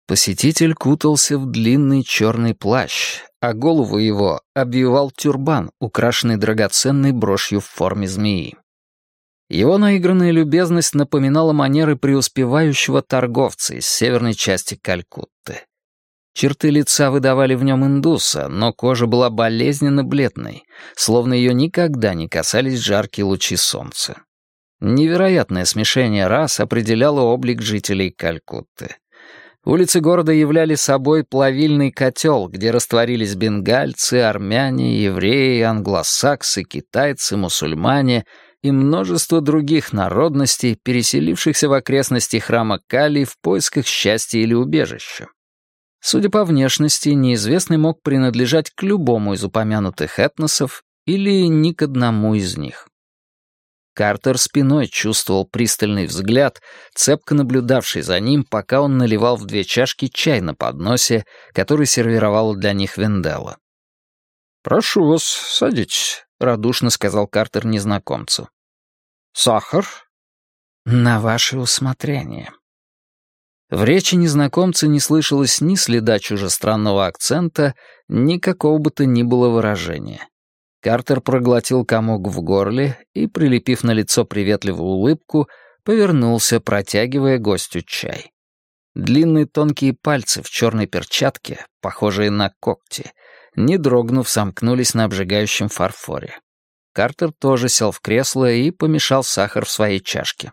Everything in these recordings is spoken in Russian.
Посетитель кутался в длинный черный плащ, а голову его обвивал тюрбан, украшенный драгоценной брошью в форме змеи. Его наигранная любезность напоминала манеры преуспевающего торговца из северной части Калькутты. Черты лица выдавали в нем индуса, но кожа была болезненно бледной, словно ее никогда не касались жаркие лучи солнца. Невероятное смешение рас определяло облик жителей Калькутты. Улицы города являли собой плавильный котел, где растворились бенгальцы, армяне, евреи, англосаксы, китайцы, мусульмане и множество других народностей, переселившихся в окрестности храма Кали в поисках счастья или убежища. Судя по внешности, неизвестный мог принадлежать к любому из упомянутых этносов или ни к одному из них. Картер спиной чувствовал пристальный взгляд, цепко наблюдавший за ним, пока он наливал в 2 чашки чай на подносе, который сервировала для них Венделла. «Прошу вас, садитесь», — радушно сказал Картер незнакомцу. «Сахар?» «На ваше усмотрение». В речи незнакомца не слышалось ни следа чужестранного акцента, ни какого бы то ни было выражения. Картер проглотил комок в горле и, прилепив на лицо приветливую улыбку, повернулся, протягивая гостю чай. Длинные тонкие пальцы в черной перчатке, похожие на когти, не дрогнув, сомкнулись на обжигающем фарфоре. Картер тоже сел в кресло и помешал сахар в своей чашке.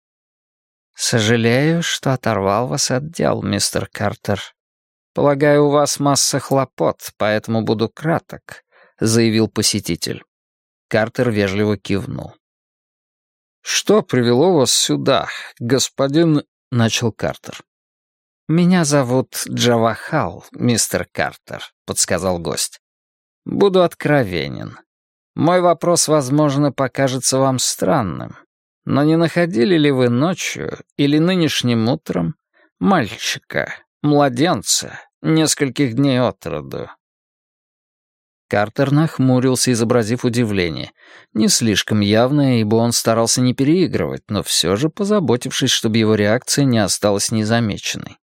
«Сожалею, что оторвал вас от дел, мистер Картер. Полагаю, у вас масса хлопот, поэтому буду краток», — заявил посетитель. Картер вежливо кивнул. «Что привело вас сюда, господин...» — начал Картер. «Меня зовут Джавахал, мистер Картер», — подсказал гость. «Буду откровенен. Мой вопрос, возможно, покажется вам странным, но не находили ли вы ночью или нынешним утром мальчика, младенца, нескольких дней от роду?» Картер нахмурился, изобразив удивление. Не слишком явное, ибо он старался не переигрывать, но все же позаботившись, чтобы его реакция не осталась незамеченной.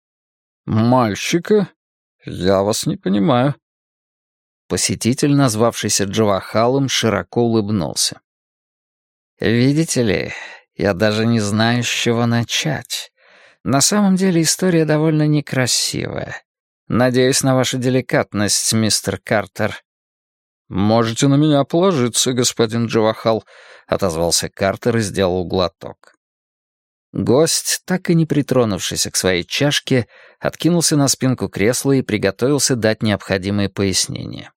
«Мальчика? Я вас не понимаю». Посетитель, назвавшийся Джавахалом, широко улыбнулся. «Видите ли, я даже не знаю, с чего начать. На самом деле история довольно некрасивая. Надеюсь на вашу деликатность, мистер Картер». «Можете на меня положиться, господин Джавахал», — отозвался Картер и сделал глоток. Гость, так и не притронувшийся к своей чашке, откинулся на спинку кресла и приготовился дать необходимые пояснения.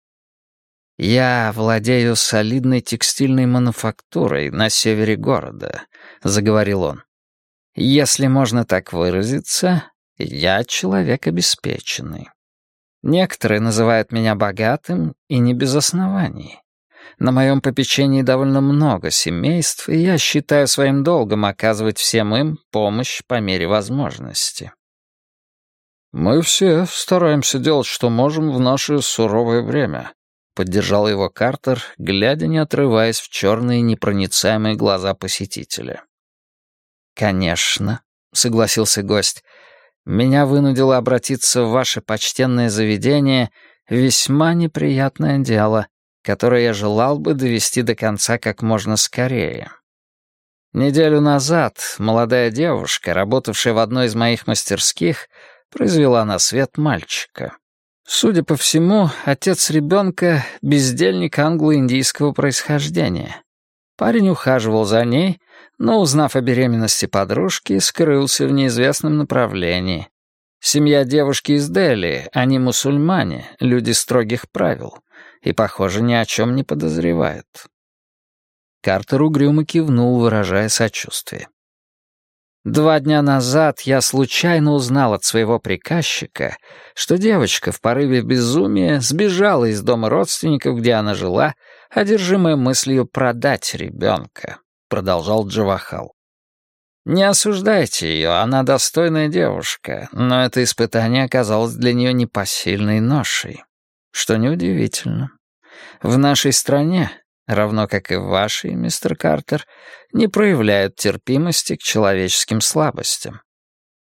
«Я владею солидной текстильной мануфактурой на севере города», — заговорил он. «Если можно так выразиться, я человек обеспеченный. Некоторые называют меня богатым, и не без оснований. На моем попечении довольно много семейств, и я считаю своим долгом оказывать всем им помощь по мере возможности». «Мы все стараемся делать, что можем в наше суровое время», — поддержал его Картер, глядя, не отрываясь в черные непроницаемые глаза посетителя. «Конечно», — согласился гость, — «меня вынудило обратиться в ваше почтенное заведение весьма неприятное дело, которое я желал бы довести до конца как можно скорее. Неделю назад молодая девушка, работавшая в одной из моих мастерских, произвела на свет мальчика. Судя по всему, отец ребенка — бездельник англо-индийского происхождения. Парень ухаживал за ней, но, узнав о беременности подружки, скрылся в неизвестном направлении. Семья девушки из Дели, они мусульмане, люди строгих правил, и, похоже, ни о чем не подозревают». Картер угрюмо кивнул, выражая сочувствие. 2 дня назад я случайно узнал от своего приказчика, что девочка в порыве безумия сбежала из дома родственников, где она жила, одержимая мыслью продать ребенка», — продолжал Джавахал. «Не осуждайте ее, она достойная девушка, но это испытание оказалось для нее непосильной ношей. Что неудивительно. В нашей стране, равно как и в вашей, мистер Картер, не проявляют терпимости к человеческим слабостям».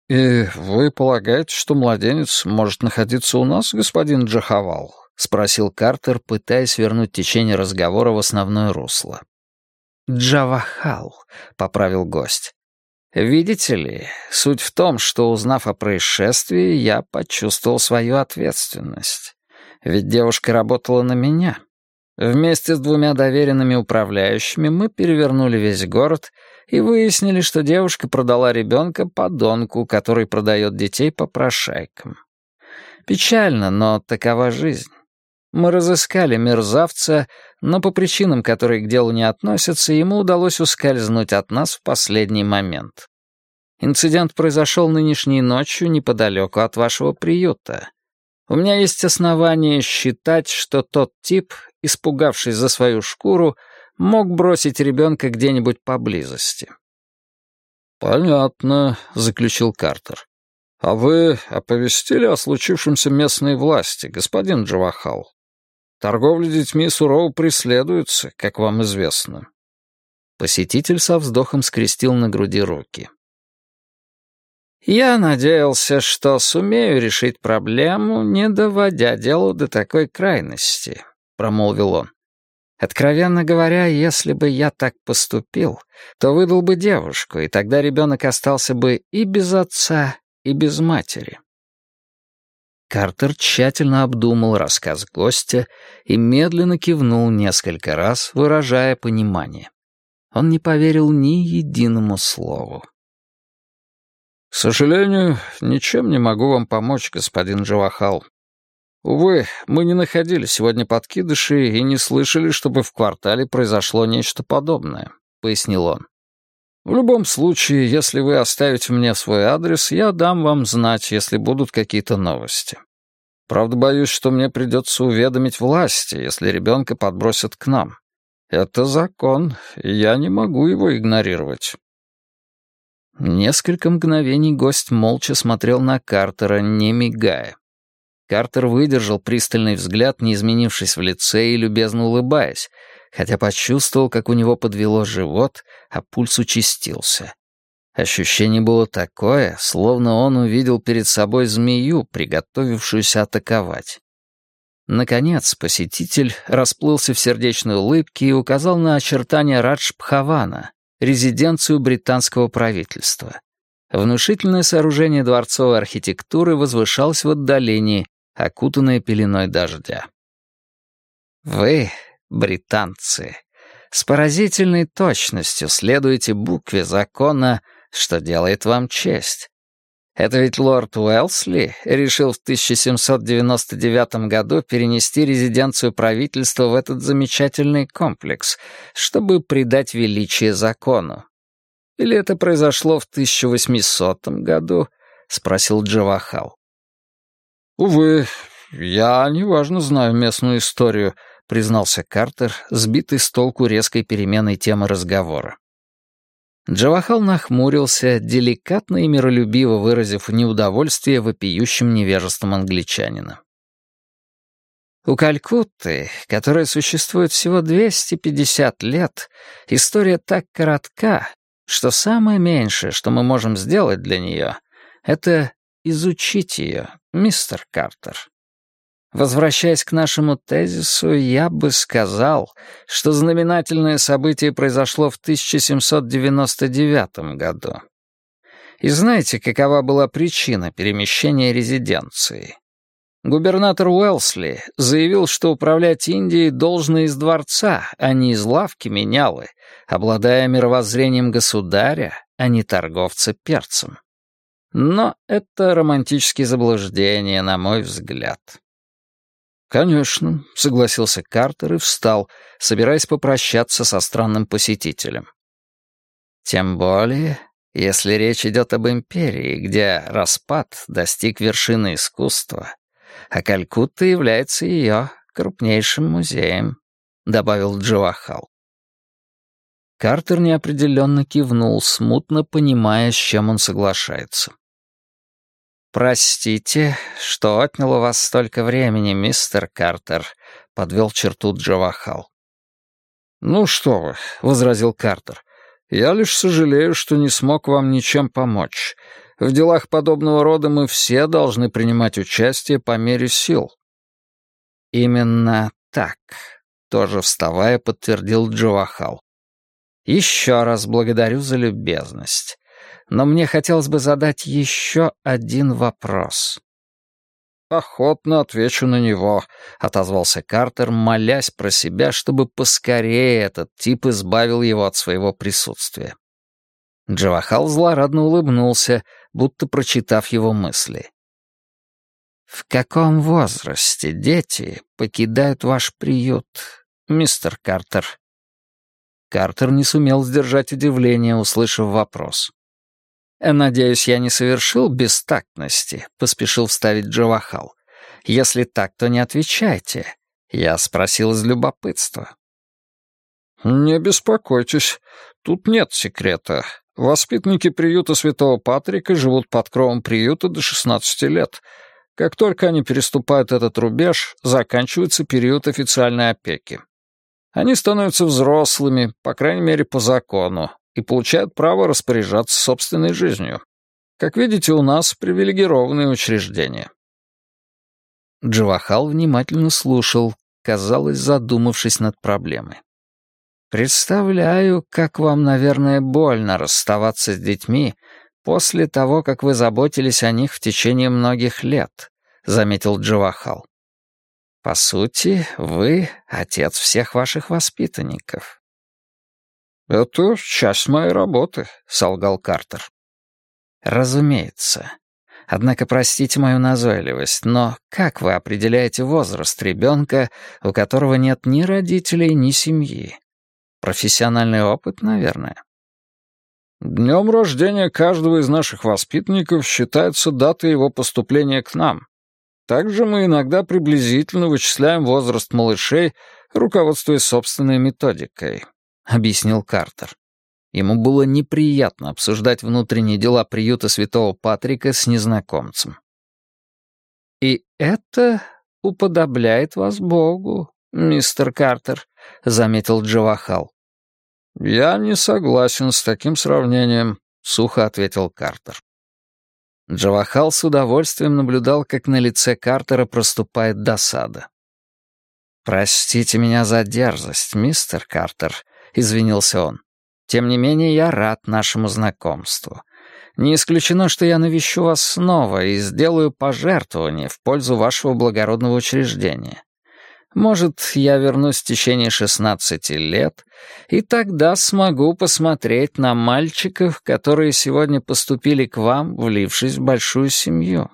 «И вы полагаете, что младенец может находиться у нас, господин Джахавал?» — спросил Картер, пытаясь вернуть течение разговора в основное русло. «Джавахал», — поправил гость. «Видите ли, суть в том, что, узнав о происшествии, я почувствовал свою ответственность. Ведь девушка работала на меня. Вместе с 2 доверенными управляющими мы перевернули весь город и выяснили, что девушка продала ребенка подонку, который продает детей попрошайкам. Печально, но такова жизнь. Мы разыскали мерзавца, но по причинам, которые к делу не относятся, ему удалось ускользнуть от нас в последний момент. Инцидент произошел нынешней ночью неподалеку от вашего приюта. У меня есть основания считать, что тот тип, испугавшись за свою шкуру, мог бросить ребенка где-нибудь поблизости». «Понятно», — заключил Картер. «А вы оповестили о случившемся местные власти, господин Джавахал? Торговля детьми сурово преследуется, как вам известно». Посетитель со вздохом скрестил на груди руки. «Я надеялся, что сумею решить проблему, не доводя дело до такой крайности», — промолвил он. «Откровенно говоря, если бы я так поступил, то выдал бы девушку, и тогда ребенок остался бы и без отца, и без матери». Картер тщательно обдумал рассказ гостя и медленно кивнул несколько раз, выражая понимание. Он не поверил ни единому слову. «К сожалению, ничем не могу вам помочь, господин Джавахал. Увы, мы не находили сегодня подкидышей и не слышали, чтобы в квартале произошло нечто подобное», — пояснил он. «В любом случае, если вы оставите мне свой адрес, я дам вам знать, если будут какие-то новости. Правда, боюсь, что мне придется уведомить власти, если ребенка подбросят к нам. Это закон, и я не могу его игнорировать». Несколько мгновений гость молча смотрел на Картера, не мигая. Картер выдержал пристальный взгляд, не изменившись в лице и любезно улыбаясь, хотя почувствовал, как у него подвело живот, а пульс участился. Ощущение было такое, словно он увидел перед собой змею, приготовившуюся атаковать. Наконец, посетитель расплылся в сердечной улыбке и указал на очертания Радж-Бхавана, резиденцию британского правительства. Внушительное сооружение дворцовой архитектуры возвышалось в отдалении, окутанное пеленой дождя. «Вы, британцы, с поразительной точностью следуете букве закона, что делает вам честь. Это ведь лорд Уэлсли решил в 1799 году перенести резиденцию правительства в этот замечательный комплекс, чтобы придать величие закону. Или это произошло в 1800 году?» — спросил Джавахал. «Увы, я неважно знаю местную историю», — признался Картер, сбитый с толку резкой переменой темы разговора. Джавахал нахмурился, деликатно и миролюбиво выразив неудовольствие вопиющим невежеством англичанина. «У Калькутты, которая существует всего 250 лет, история так коротка, что самое меньшее, что мы можем сделать для нее, это изучить ее, мистер Картер. Возвращаясь к нашему тезису, я бы сказал, что знаменательное событие произошло в 1799 году. И знаете, какова была причина перемещения резиденции? Губернатор Уэлсли заявил, что управлять Индией должно из дворца, а не из лавки менялы, обладая мировоззрением государя, а не торговца перцем. Но это романтические заблуждения, на мой взгляд». «Конечно», — согласился Картер и встал, собираясь попрощаться со странным посетителем. «Тем более, если речь идет об империи, где распад достиг вершины искусства, а Калькутта является ее крупнейшим музеем», — добавил Джавахал. Картер неопределенно кивнул, смутно понимая, с чем он соглашается. «Простите, что отняло у вас столько времени, мистер Картер», — подвел черту Джавахал. «Ну что вы», — возразил Картер, — «я лишь сожалею, что не смог вам ничем помочь. В делах подобного рода мы все должны принимать участие по мере сил». «Именно так», — тоже вставая, подтвердил Джавахал. «Еще раз благодарю за любезность. Но мне хотелось бы задать еще один вопрос». «Охотно отвечу на него», — отозвался Картер, молясь про себя, чтобы поскорее этот тип избавил его от своего присутствия. Джавахал злорадно улыбнулся, будто прочитав его мысли. «В каком возрасте дети покидают ваш приют, мистер Картер?» Картер не сумел сдержать удивление, услышав вопрос. «Надеюсь, я не совершил бестактности», — поспешил вставить Джавахал. «Если так, то не отвечайте. Я спросил из любопытства». «Не беспокойтесь, тут нет секрета. Воспитанники приюта Святого Патрика живут под кровом приюта до 16 лет. Как только они переступают этот рубеж, заканчивается период официальной опеки. Они становятся взрослыми, по крайней мере, по закону, и получают право распоряжаться собственной жизнью. Как видите, у нас привилегированные учреждения». Джавахал внимательно слушал, казалось, задумавшись над проблемой. «Представляю, как вам, наверное, больно расставаться с детьми после того, как вы заботились о них в течение многих лет», — заметил Джавахал. «По сути, вы — отец всех ваших воспитанников». «Это часть моей работы», — солгал Картер. «Разумеется. Однако простите мою назойливость, но как вы определяете возраст ребенка, у которого нет ни родителей, ни семьи? Профессиональный опыт, наверное». «Днем рождения каждого из наших воспитанников считается дата его поступления к нам. Также мы иногда приблизительно вычисляем возраст малышей, руководствуясь собственной методикой», — объяснил Картер. Ему было неприятно обсуждать внутренние дела приюта Святого Патрика с незнакомцем. «И это уподобляет вас Богу, мистер Картер», — заметил Джавахал. «Я не согласен с таким сравнением», — сухо ответил Картер. Джавахал с удовольствием наблюдал, как на лице Картера проступает досада. «Простите меня за дерзость, мистер Картер», — извинился он. «Тем не менее, я рад нашему знакомству. Не исключено, что я навещу вас снова и сделаю пожертвование в пользу вашего благородного учреждения. Может, я вернусь в течение 16 лет, и тогда смогу посмотреть на мальчиков, которые сегодня поступили к вам, влившись в большую семью».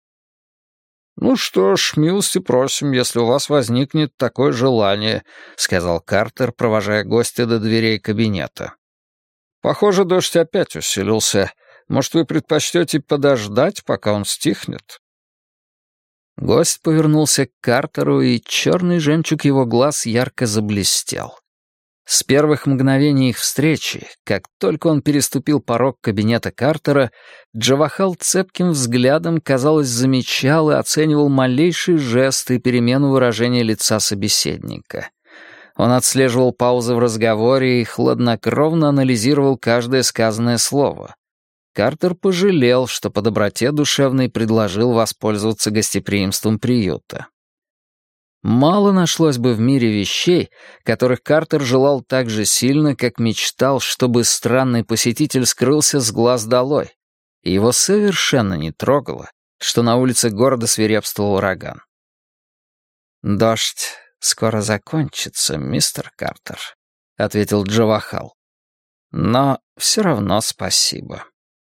«Ну что ж, милости просим, если у вас возникнет такое желание», — сказал Картер, провожая гостя до дверей кабинета. «Похоже, дождь опять усилился. Может, вы предпочтете подождать, пока он стихнет?» Гость повернулся к Картеру, и черный жемчуг его глаз ярко заблестел. С первых мгновений их встречи, как только он переступил порог кабинета Картера, Джавахал цепким взглядом, казалось, замечал и оценивал малейшие жесты и перемену выражения лица собеседника. Он отслеживал паузы в разговоре и хладнокровно анализировал каждое сказанное слово. Картер пожалел, что по доброте душевной предложил воспользоваться гостеприимством приюта. Мало нашлось бы в мире вещей, которых Картер желал так же сильно, как мечтал, чтобы странный посетитель скрылся с глаз долой, и его совершенно не трогало, что на улице города свирепствовал ураган. «Дождь скоро закончится, мистер Картер», — ответил Джавахал. «Но все равно спасибо».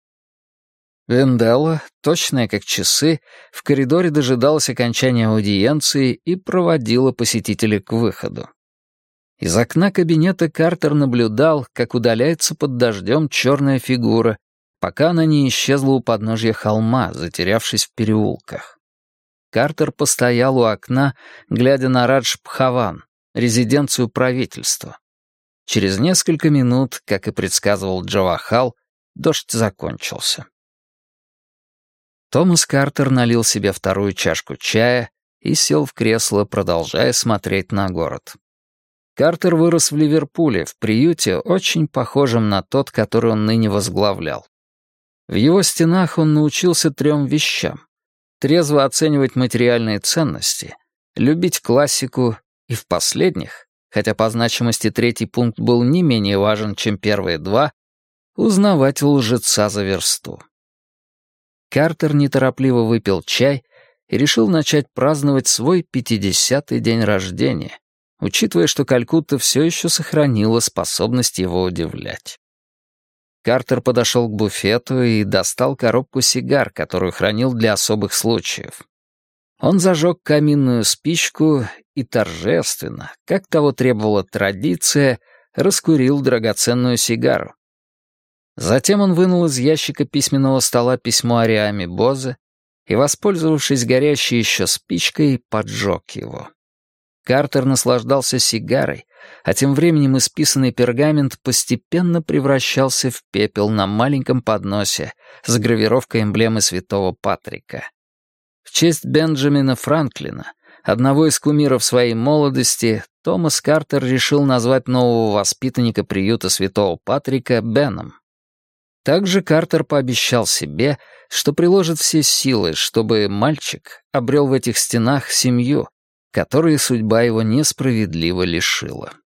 Венделла, точная как часы, в коридоре дожидалась окончания аудиенции и проводила посетителя к выходу. Из окна кабинета Картер наблюдал, как удаляется под дождем черная фигура, пока она не исчезла у подножья холма, затерявшись в переулках. Картер постоял у окна, глядя на Радж-Бхаван, резиденцию правительства. Через несколько минут, как и предсказывал Джавахал, дождь закончился. Томас Картер налил себе вторую чашку чая и сел в кресло, продолжая смотреть на город. Картер вырос в Ливерпуле, в приюте, очень похожем на тот, который он ныне возглавлял. В его стенах он научился 3 вещам: трезво оценивать материальные ценности, любить классику и в последних, хотя по значимости 3-й пункт был не менее важен, чем первые 2, узнавать лжеца за версту. Картер неторопливо выпил чай и решил начать праздновать свой 50-й день рождения, учитывая, что Калькутта все еще сохранила способность его удивлять. Картер подошел к буфету и достал коробку сигар, которую хранил для особых случаев. Он зажег каминную спичку и торжественно, как того требовала традиция, раскурил драгоценную сигару. Затем он вынул из ящика письменного стола письмо Ариаме Бозе и, воспользовавшись горящей еще спичкой, поджег его. Картер наслаждался сигарой, а тем временем исписанный пергамент постепенно превращался в пепел на маленьком подносе с гравировкой эмблемы святого Патрика. В честь Бенджамина Франклина, одного из кумиров своей молодости, Томас Картер решил назвать нового воспитанника приюта святого Патрика Беном. Также Картер пообещал себе, что приложит все силы, чтобы мальчик обрел в этих стенах семью, которой судьба его несправедливо лишила.